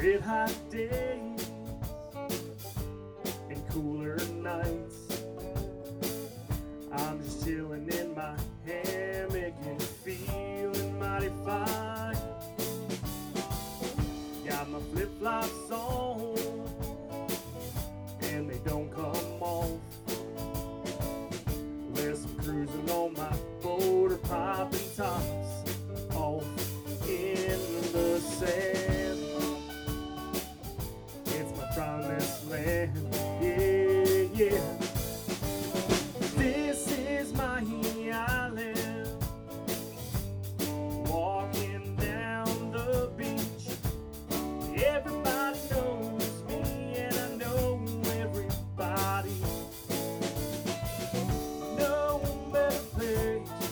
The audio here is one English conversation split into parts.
red hot days and cooler nights. I'm just chilling in my hammock and feeling mighty fine. Got my flip-flops on and they don't come off. Listen, cruising on my boat or popping tops off in the sand. It's my promised land, yeah, yeah. This is my island, walking down the beach. Everybody knows me and I know everybody. No better place.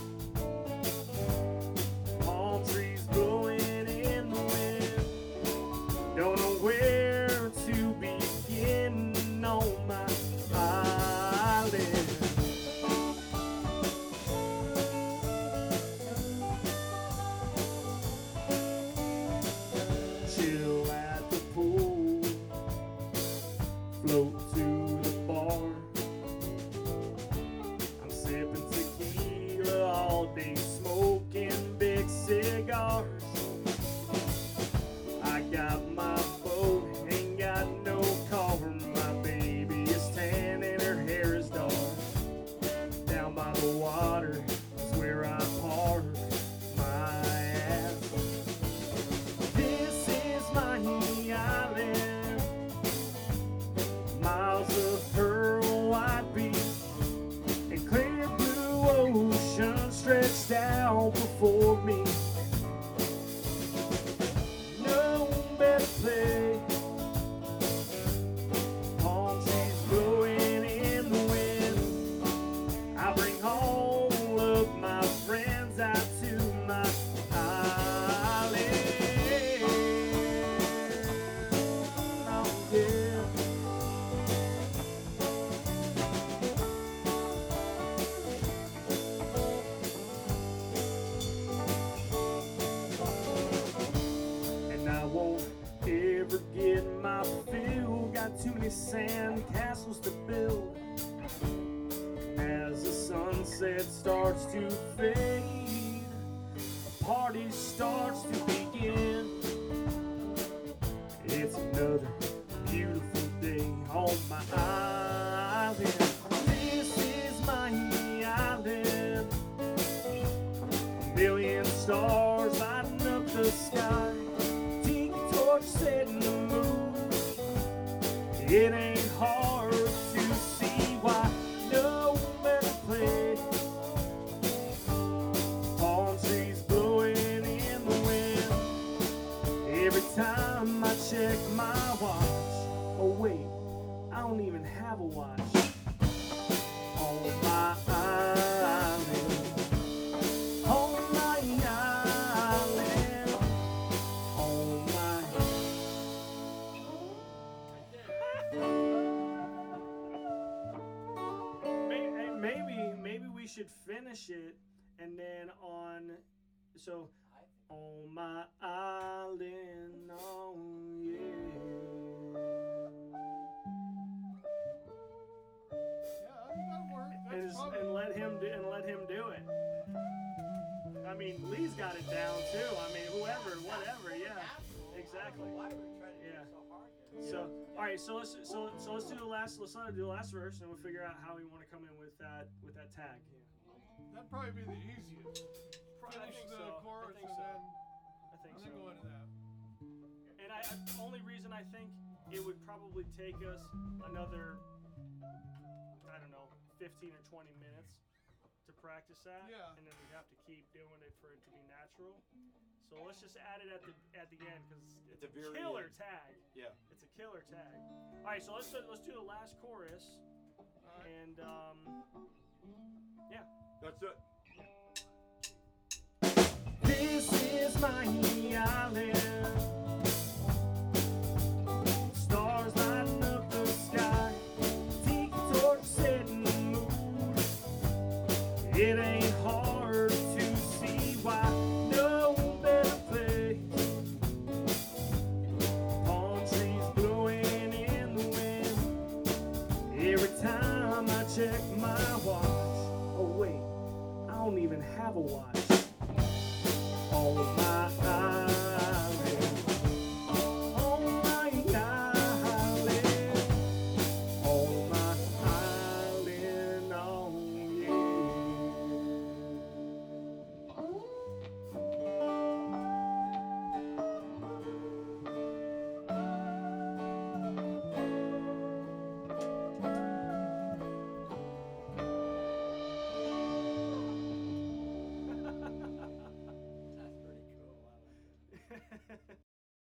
Palm trees blowing in the wind. Don't know where to begin on my island. Chill at the pool, float to the bar. I'm sipping tequila all day, smoking big cigars. I got my boat, ain't got no car. My baby is tan and her hair is dark. Down by the water is where I park my ass. This is my island, miles of pearl white beach and clear blue ocean stretched out before me. No better place. Palm trees blowing in the wind. I bring all of my friends out to my island. Oh, yeah. And I won't ever get my fill. Got too many sand castles to build. As the sunset starts to fade, a party starts to begin. It's another beautiful day on my island. This is my island. A million stars lighting up the sky. Tiki torch setting the moon. It ain't hard to see why. No better place. Palm trees blowing in the wind. Every time I check my watch. Oh wait, I don't even have a watch. On my island. On my island. On my Maybe we should finish it and then on on my island, oh yeah. That worked. That's probably... And let him do it. I mean, Lee's got it down too. I mean, whoever, whatever, yeah, exactly. Yeah. So, all right. So let's do the last. Let's do the last verse, and we'll figure out how we want to come in with that tag. That'd probably be the easiest. Finish the chorus and then go into that. And only reason I think it would probably take us another, I don't know, 15 or 20 minutes to practice that. Yeah. And then we have to keep doing it for it to be natural. So let's just add it at the end because it's a killer tag. Yeah. It's a killer tag. All right, so let's do the last chorus. Right. And yeah. That's it. This is my island. Stars lighting up the sky. Tiki torch setting the mood. It ain't hard to see why. No better place. Palm Hawaii.